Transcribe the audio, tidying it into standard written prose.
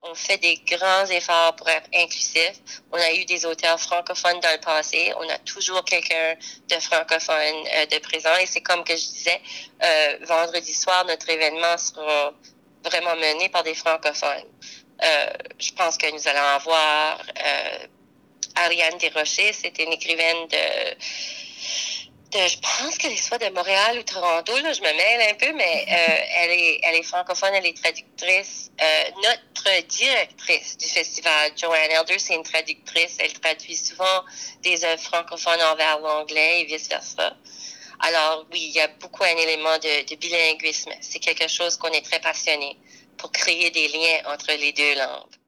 on fait des grands efforts pour être inclusif. On a eu des auteurs francophones dans le passé. On a toujours quelqu'un de francophone de présent. Et c'est comme que je disais, vendredi soir, notre événement sera vraiment mené par des francophones. Je pense que nous allons avoir Ariane Desrochers, c'est une écrivaine je pense qu'elle est soit de Montréal ou Toronto, là, je me mêle un peu, mais elle est francophone, elle est traductrice. Notre directrice du festival, Joanne Elder, c'est une traductrice. Elle traduit souvent des œuvres francophones envers l'anglais et vice-versa. Alors oui, il y a beaucoup un élément de bilinguisme. C'est quelque chose qu'on est très passionné pour créer des liens entre les deux langues.